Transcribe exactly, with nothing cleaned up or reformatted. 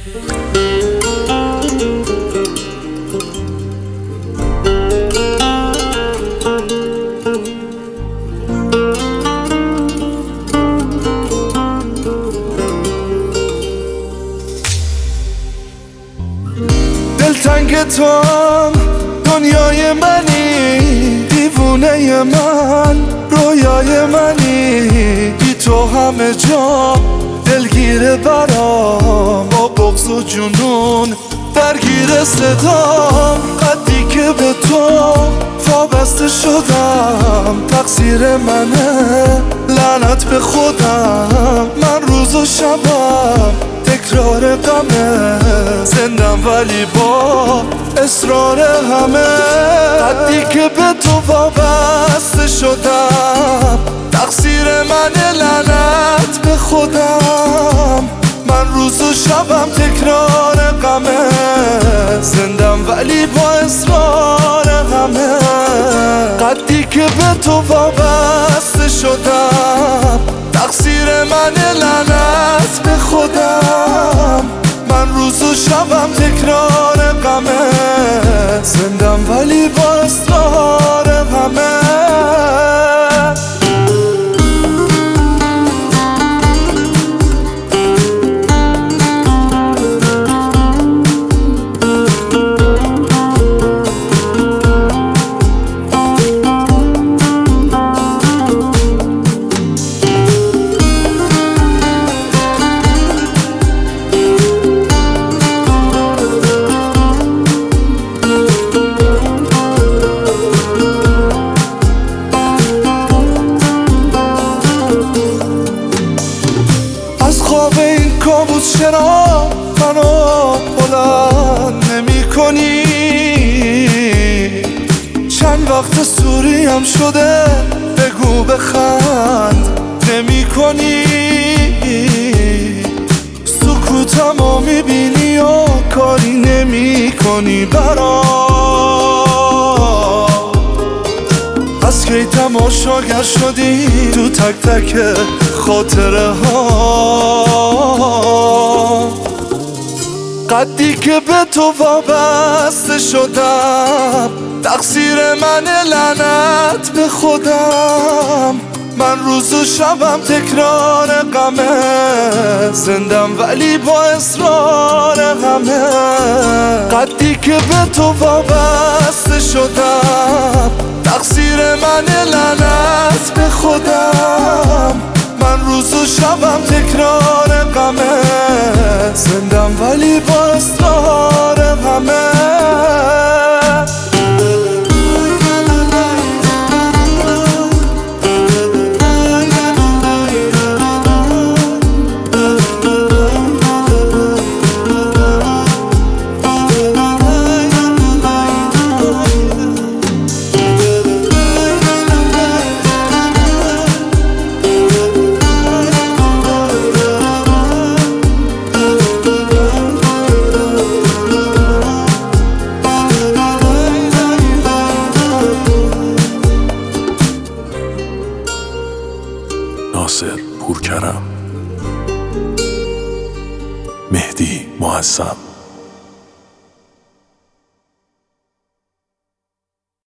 دلتنگ توام، دنیای منی، دیوونه من، رویای منی، بی تو همه جا دلگیره برام، با بغض و جنون درگیر صدام. قدی که به تو وابسته شدم، تقصیر منه، لعنت به خودم. من روز و شبم تکرار غمه، زندم ولی با اصرار همه. قدی که به تو وابسته شدم، تقصیر منه، لعنت به خودم. من روز و شبم تکرار غمه، زندم ولی با اصرار همه. قدی که به تو وابسته شدم، تقصیر منه، لعنت به خودم. من روز و شبم تکرار غمه، زندم ولی با اصرار همه. خواب این کابوس چرا منو بلند نمی کنی؟ چند وقت سوریم شده، بگو بخند نمی کنی؟ سکوتمو میبینی و کاری نمی کنی برام. از کی تماشاگر شدی تو تک تک خاطره ها. قدی که به تو وابسته شدم، تقصیر منه، لعنت به خودم. من روز و شبم تکرار غمه، زندم ولی با اصرار همه. قدی که به تو وابسته شدم، تقصیر منه، لعنت به خودم. من روز و شبم تکرار غمه، زندم ولی با اصرار همه. ناصر پورکرم، مهدی معظم.